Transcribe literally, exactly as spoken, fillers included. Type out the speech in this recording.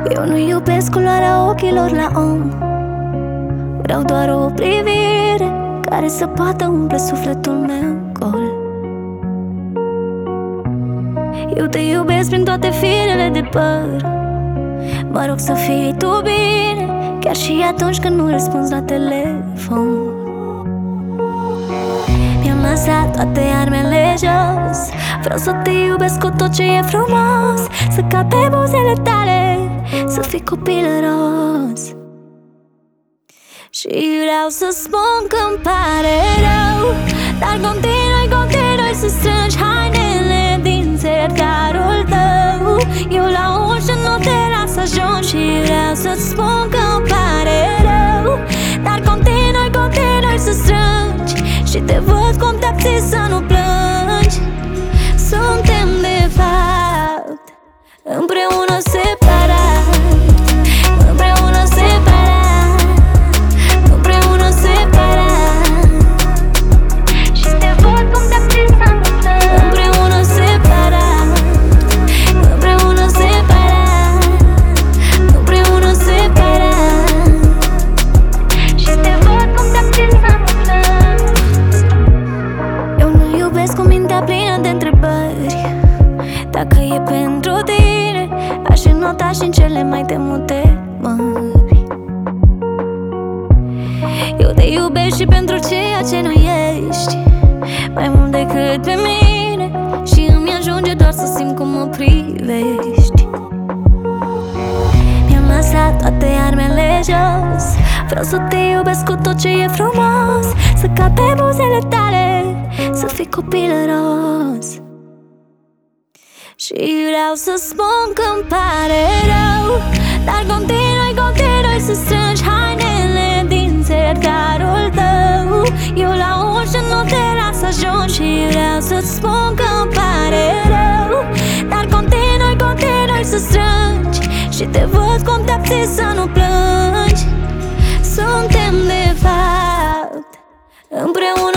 Eu nu iubesc culoarea ochilor la om, vreau doar o privire care să poată umple sufletul meu gol. Eu te iubesc prin toate firele de păr, mă rog să fii tu bine, chiar și atunci când nu răspunzi la telefon. Mi-am lăsat toate armele jos, vreau să te iubesc cu tot ce e frumos, să cad pe buzele tale, să fii copilăros. Și vreau să spun că-mi pare rău, dar continui, continui să strângi hainele din sertarul tău. Eu la ușă nu te las să ajungi și vreau să-ți spun că-mi pare rău, dar continui, continui să strângi și te văd cum te abții să nu plângi. Suntem de fapt împreună separat, împreună separat, împreună separat, și te văd cum te abții să nu plângi. Împreună separat, împreună separat, împreună separat, și te văd cum te abții să nu plângi. Eu nu iubesc cu mintea plină de întrebări, dacă e pentru tine, aș înota și în cele mai temute mări. Eu te iubesc și pentru ceea ce nu ești, mai mult decât pe mine, și îmi ajunge doar să simt cum mă privești. Mi-am lăsat toate armele jos, vreau să te iubesc cu tot ce e frumos, să cad pe buzele tale, să fii copilăros. Și vreau să spun că-mi pare rău, dar continui, continui să strângi hainele din sertarul tău. Eu la ușă nu te las să ajungi și vreau să-ți spun că-mi pare rău, dar continui, continui să strângi și te văd cum te abții să nu plângi. Suntem de fapt împreună